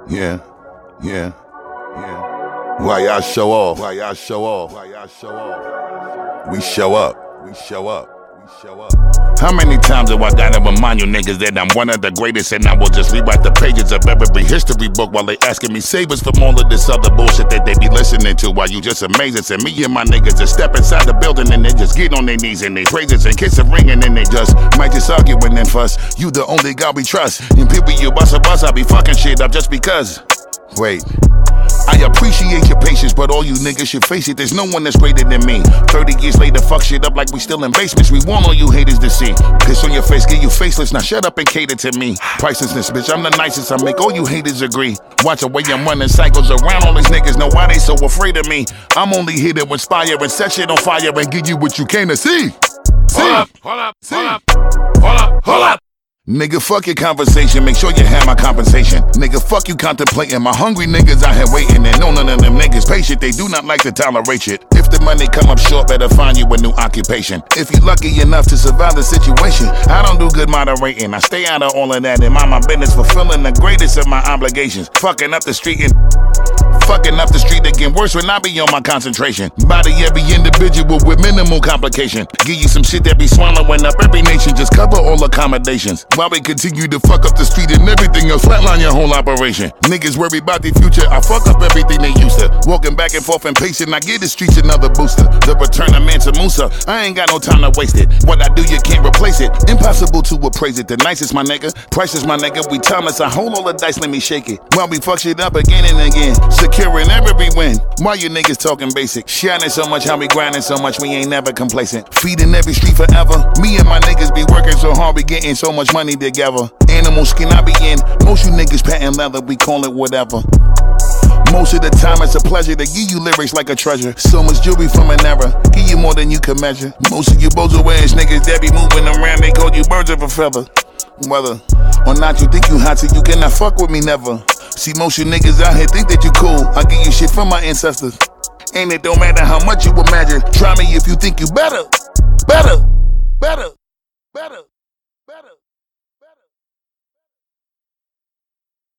Yeah. Why y'all show off? Why y'all show off? Why y'all show off? We show up. We show up. We show up. How many times have I gotta remind you niggas that I'm one of the greatest, and I will just rewrite the pages of every history book while they asking me savers from all of this other bullshit that they be listening to, while you just amazing. And me and my niggas just step inside the building and they just get on their knees and they praises and kiss a ring, and then they just might just argue and then fuss. You the only God we trust, and people you bust a bus, I be fucking shit up just because. Wait, I appreciate your patience, but all you niggas should face it, there's no one that's greater than me. 30 years later, fuck shit up like we still in basements. We want all you haters to see. Piss on your face, get you faceless, now shut up and cater to me. Pricelessness, bitch, I'm the nicest, I make all you haters agree. Watch the way I'm running cycles around all these niggas, know why they so afraid of me. I'm only here to inspire and set shit on fire and give you what you came to see. Hold up. Nigga, fuck your conversation, make sure you have my compensation. Nigga, fuck you contemplating, my hungry niggas out here waiting, and none of them niggas patient, they do not like to tolerate shit. If the money come up short, better find you a new occupation. If you lucky enough to survive the situation, I don't do good moderating, I stay out of all of that and mind my business, fulfilling the greatest of my obligations. Fucking up the street again, worse when I be on my concentration. Body every individual with minimal complication. Give you some shit that be swallowing up every nation, just cover all accommodations. While we continue to fuck up the street and everything else, flatline your whole operation. Niggas worry about the future, I fuck up everything they used to. Walking back and forth and pacing, I give the streets another booster. The return of Mansa Musa, I ain't got no time to waste it. What I do, you can't replace it. Impossible to appraise it. The nicest, my nigga, priceless, my nigga. We timeless, I hold all the dice, let me shake it. While we fuck shit up again and again, securing every win. Why you niggas talking basic? Shining so much, how we grinding so much, we ain't never complacent. Feeding every street forever. Me and my niggas be working so hard, we getting so much money together. Animal skin I be in, most you niggas patent leather, we call it whatever. Most of the time it's a pleasure to give you lyrics like a treasure. So much jewelry from an era, give you more than you can measure. Most of you bozo ass niggas that be moving around, they call you birds of a feather. Whether or not you think you hot, so you cannot fuck with me never. See, most you niggas out here think that you cool, I give you shit from my ancestors. And it don't matter how much you imagine, try me if you think you better.